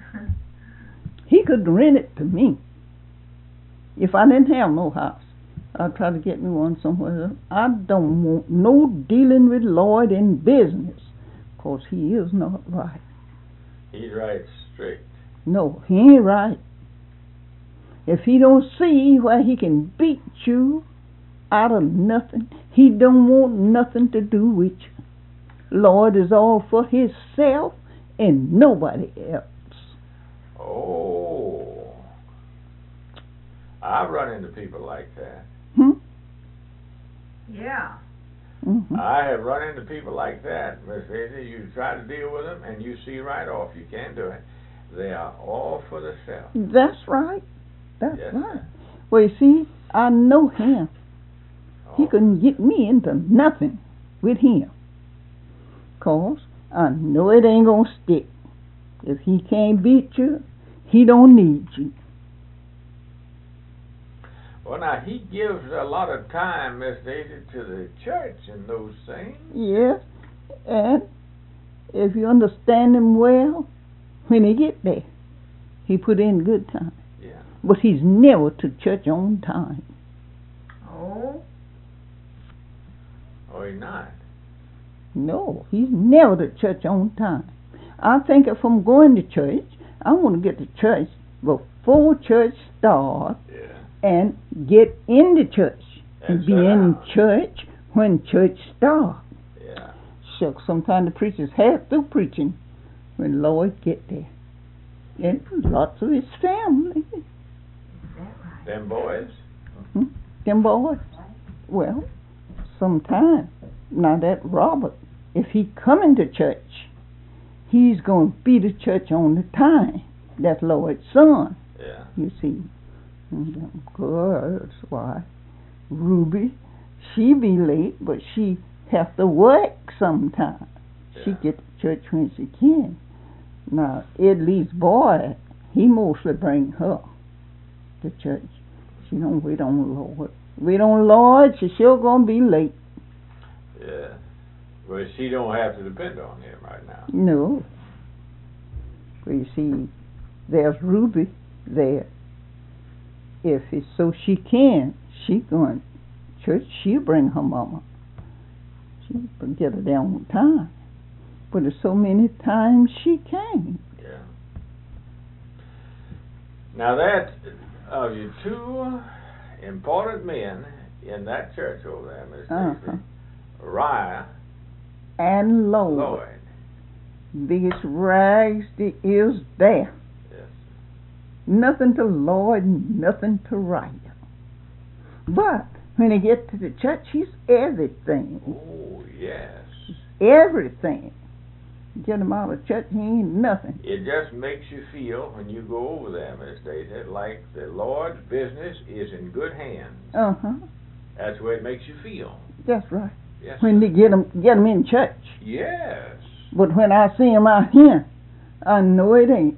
He could rent it to me if I didn't have no house. I'll try to get me one somewhere else. I don't want no dealing with Lloyd in business, 'cause he is not right. He's right strict. No, he ain't right. If he don't see where he can beat you out of nothing, he don't want nothing to do with you. Lloyd is all for himself and nobody else. Oh, I've run into people like that. Hmm? Yeah. Mm-hmm. I have run into people like that, Miss Daisy. You try to deal with them, and you see right off you can't do it. They are all for themselves. That's right. That's Yes, right. sir. Well, you see, I know him. He Oh, couldn't get me into nothing with him. 'Cause I know it ain't gonna stick. If he can't beat you, he don't need you. well, now, he gives a lot of time, Miss Daisy, to the church and those things. Yes, and if you understand him well, when he get there, he put in good time. Yeah. But he's never to church on time. Oh. Oh, he's not. No, he's never to church on time. I think if I'm going to church, I want to get to church before church starts Yeah. and get into church and, And be sit in down. church when church starts. Yeah. Shucks, sometimes the preacher's half through preaching when Lord get there. And lots of his family. Is that right? Them boys. Hmm? Them boys. Well, sometime. Now that Robert, if he coming to church, he's going to be to church on the time. That's Lord's son, Yeah. you see. And them girls, why, Ruby, she be late, but she have to work sometime. She Yeah. get to church when she can. Now, Edley's boy, he mostly bring her to church. She don't wait on Lord. Wait on Lord, she sure gonna be late. Yeah. Well, she don't have to depend on him right now. No. Well, you see, there's Ruby there. If it's so she can, she going to church, she'll bring her mama. She'll get her there on time. But there's so many times she can't. Yeah. Now that of your two important men in that church over there, Miss Uh-huh. Daisy, Raya, And Lord, Lloyd. biggest rags there is there. Yes. Nothing to Lloyd, nothing to Raya. But when he get to the church, he's everything. Oh, yes. Everything. Get him out of church, he ain't nothing. It just makes you feel when you go over there, Miss Daisy, like the Lord's business is in good hands. Uh-huh. That's the way it makes you feel. That's right. Yes. When sir. they get him, get him in church. Yes. But when I see him out here, I know it ain't.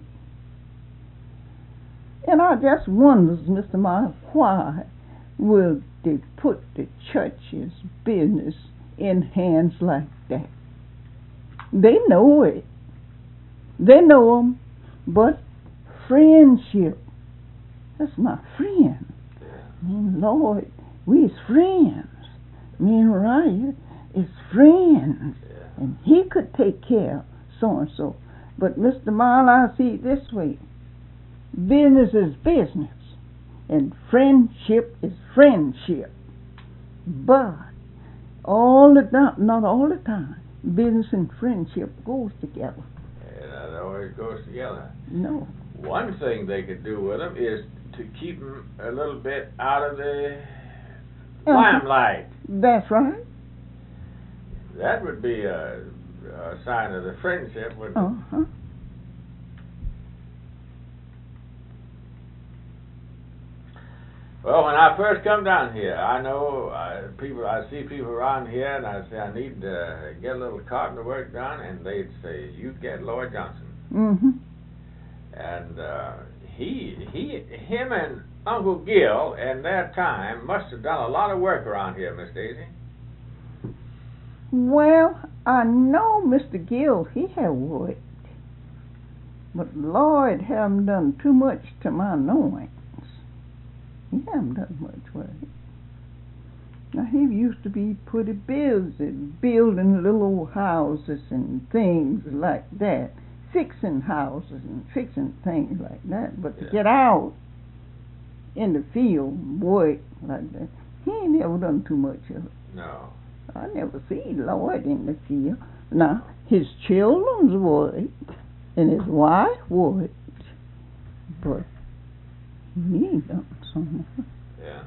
And I just wonders, Mister Miles, why will they put the church's business in hands like that? They know it. They know him, but friendship. That's my friend. Yeah. Me and Lord, we is friends. Me and Ryan is friends. Yeah. And he could take care of so-and-so. But Mister Mile, I see it this way. Business is business. And friendship is friendship. But all the time, not all the time, business and friendship goes together. And that always goes together. No. One thing they could do with them is to keep them a little bit out of the Uh-huh. limelight. That's right. That would be a, a sign of the friendship, wouldn't it? Uh-huh. Well, when I first come down here, I know uh, people. I see people around here, and I say I need to get a little carpenter work done, and they'd say, "You get Lloyd Johnson." Mm-hmm. And uh, he, he, him, and Uncle Gil, in their time, must have done a lot of work around here, Miss Daisy. Well, I know Mister Gill, he had worked. But Lloyd haven't done too much to my knowing. He haven't done much work. Now, he used to be pretty busy building little old houses and things like that, fixing houses and fixing things like that. But to Yeah. get out in the field, work like that, he ain't never done too much of it. No. I never seen Lloyd in the field. Now, his children's worked and his wife worked, but he ain't done so much. Yeah.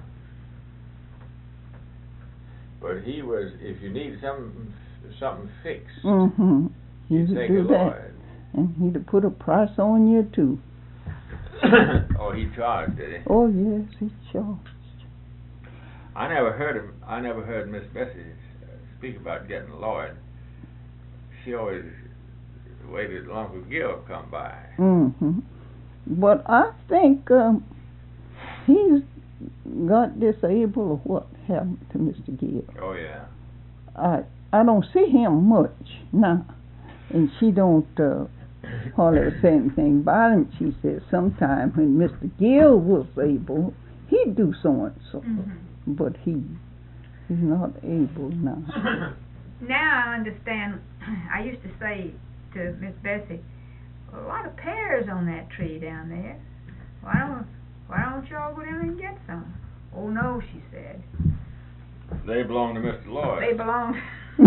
But he was, if you need something, something fixed, Mm-hmm. you He'd take do a that. Lloyd. And he'd have put a price on you, too. Oh, he charged, did he? Oh, yes, he charged. I never heard him. I never heard Miss Bessie uh, speak about getting a Lloyd. She always waited till Uncle Gil come by. Mm-hmm. But I think um, he's got disabled or what happened to Mister Gill. Oh yeah. I I don't see him much now, and she don't uh, hardly say anything about him. She says sometime when Mister Gill was able, he'd do so and so, Mm-hmm. but he he's not able now. Now I understand. I used to say to Miss Bessie, a lot of pears on that tree down there. Why don't Why don't y'all go down and get some? Oh no, she said. They belong to Mister Lloyd. They belong.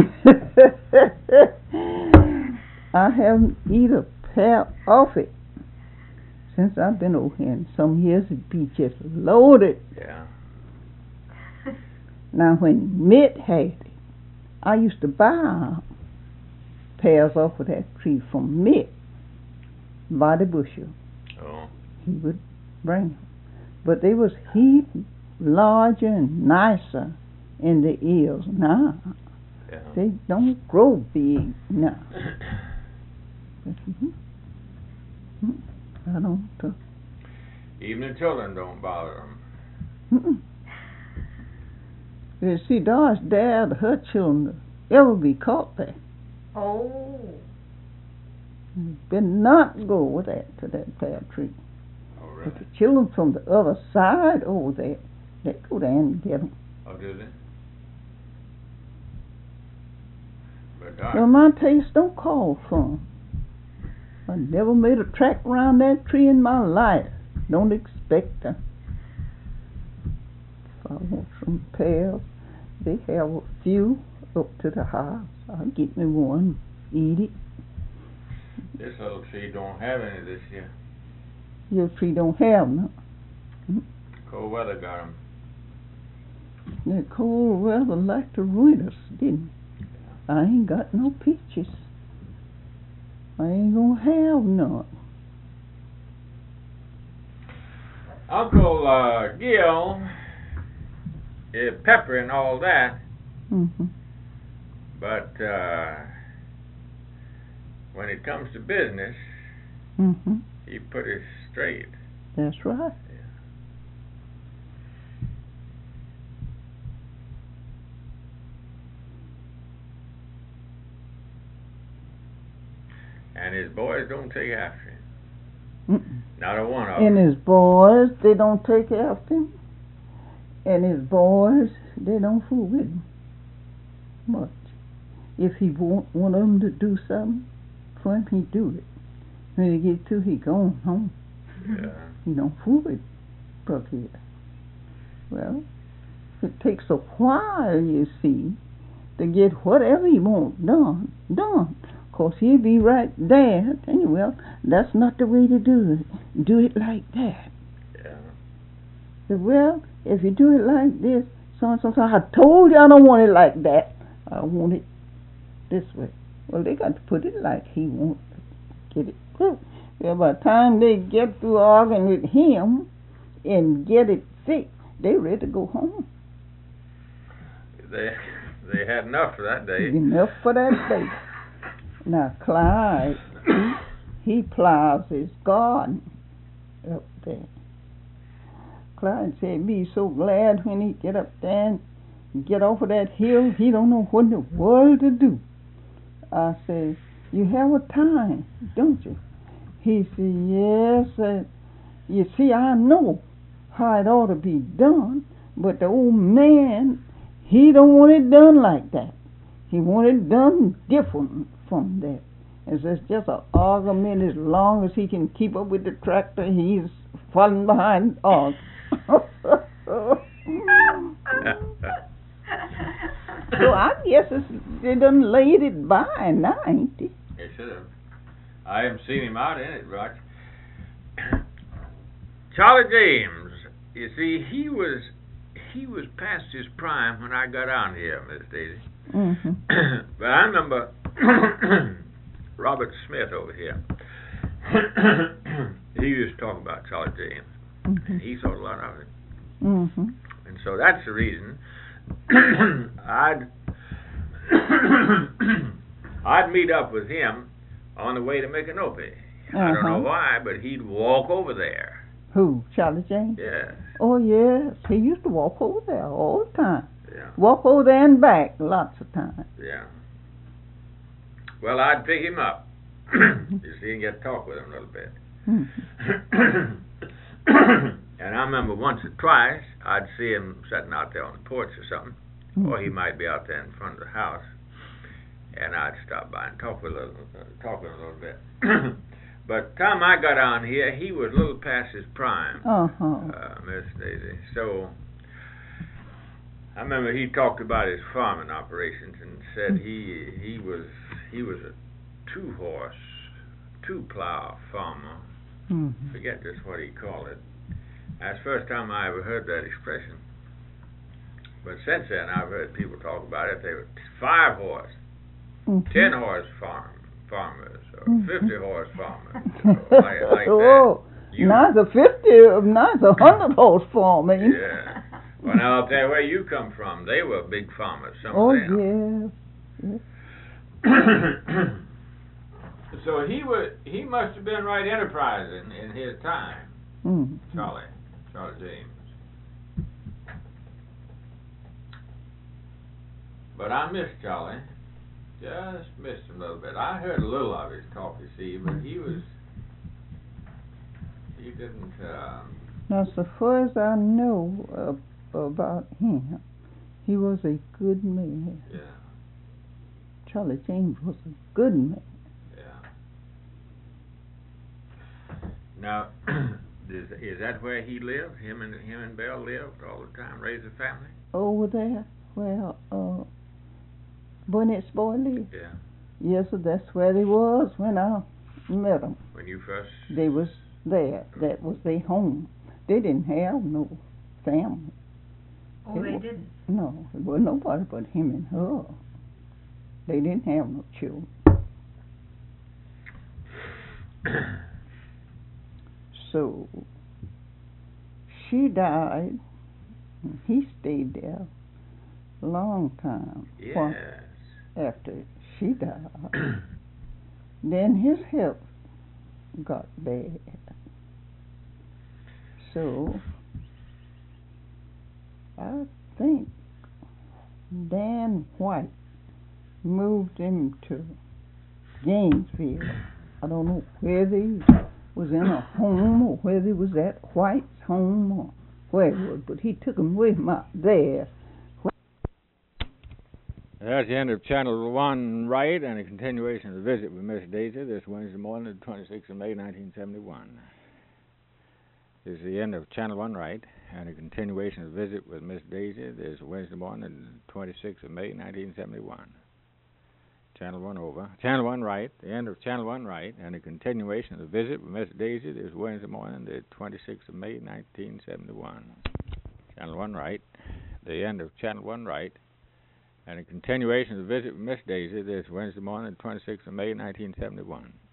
I haven't eaten a pear off it since I've been over here. And some years it be just loaded. Yeah. Now when Mitt had it, I used to buy pears off of that tree from Mitt by the bushel. Oh. He would bring them. But they was heap larger and nicer in the ears now. Yeah. They don't grow big now. But, mm-hmm. I don't. Uh, Even the children don't bother them. mm-mm. You see, Doris dared her children to ever be caught there. Oh. You better not go with that to that pear tree. Oh But really? the children from the other side over there, they go down and get them. Oh, do they? But Well, darn. my taste don't call for 'em. I never made a track around that tree in my life. Don't expect to. If I want some pears, they have a few up to the house. I'll get me one, eat it. This little tree don't have any this year. Your tree don't have none. Cold weather got them. The cold weather like the winters, didn't it? I ain't got no peaches. I ain't gonna have none. Uncle uh, Gil is pepper and all that, Mm-hmm. but uh, when it comes to business, Mm-hmm. he put it straight. That's right. And his boys don't take after him. Mm-mm. Not a one of And them. his boys, they don't take after him. And his boys, they don't fool with him much. If he want one of them to do something for him, he do it. When he get to, he gone home. Yeah. He don't fool with Brooke here. Well, it takes a while, you see, to get whatever he want done, done. Of course, he'll be right there. And well, that's not the way to do it. Do it like that. Yeah. Said, well, if you do it like this, so and so, so, I told you I don't want it like that. I want it this way. Well, they got to put it like he wants to get it. Well, by the time they get through arguing with him and get it fixed, they ready to go home. They they had enough for that day. Enough for that day. Now, Clyde, he, he plows his garden up there. Clyde said, be so glad when he get up there and get off of that hill. He don't know what in the world to do. I said, you have a time, don't you? He said, yes. Uh, you see, I know how it ought to be done, but the old man, he don't want it done like that. He want it done different from that. It's just just an argument. As long as he can keep up with the tractor, he's falling behind Og. So I guess it's, they done laid it by now, ain't they? They should have. I haven't seen him out in it, Roch. Charlie James, you see, he was he was past his prime when I got on here, Miss Daisy. Mm-hmm. But I remember Robert Smith over here. He used to talk about Charlie James. Mm-hmm. And he thought a lot of it. Mm-hmm. And so that's the reason I'd I'd meet up with him on the way to Micanopy. Uh-huh. I don't know why, but he'd walk over there. Who? Charlie James? Yes. Oh, yes. He used to walk over there all the time. Yeah. Walk over there and back lots of times. Yeah. Well, I'd pick him up. You see, and get to talk with him a little bit. Mm-hmm. And I remember once or twice, I'd see him sitting out there on the porch or something, mm-hmm. or he might be out there in front of the house, and I'd stop by and talk with, a little, uh, talk with him a little bit. But the time I got on here, he was a little past his prime, uh-huh. uh, Miss Daisy. So I remember he talked about his farming operations and said he he was he was a two horse, two plow farmer. Mm-hmm. Forget just what he called it. That's the first time I ever heard that expression. But since then, I've heard people talk about it. They were five horse, mm-hmm. ten horse farm farmers, or mm-hmm. fifty horse farmers, you know, like, like oh, that. You, now it's a fifty, now it's a hundred horse farm, ain't it? Yeah. Well, now I'll tell you where you come from. They were big farmers. Some oh of them. yes. yes. So he was. He must have been right enterprising in his time, mm-hmm. Charlie, Charlie James. But I miss Charlie. Just missed him a little bit. I heard a little of his talk, you see, but he was. He didn't. Um, now, so far as I know uh, about him, he was a good man. Yeah. Charlie James was a good man. Now, is, is that where he lived? Him and him and Belle lived all the time, raised a family? Over there, where uh, Burnett's boy lived. Yeah. Yes, sir, that's where they was when I met them. When you first? They was there. That was their home. They didn't have no family. Oh, it they was, didn't? No, it wasn't nobody but him and her. They didn't have no children. So she died, and he stayed there a long time. Yes. After she died, then his health got bad. So I think Dan White moved him to Gainesville. I don't know whether he was in a home or whether he was at White's home or where it was, but he took him with him out there. That's the end of Channel One Right and a continuation of the visit with Miss Daisy this Wednesday morning, the twenty-sixth of May, nineteen seventy-one. This is the end of Channel One Right and a continuation of the visit with Miss Daisy this Wednesday morning, the twenty-sixth of May, nineteen seventy-one. Channel One over. Channel One Right, the end of Channel One Right and a continuation of the visit with Miss Daisy this Wednesday morning, the twenty-sixth of May, nineteen seventy-one. Channel One Right, the end of Channel One Right and a continuation of the visit with Miss Daisy this Wednesday morning, the twenty-sixth of May, nineteen seventy-one.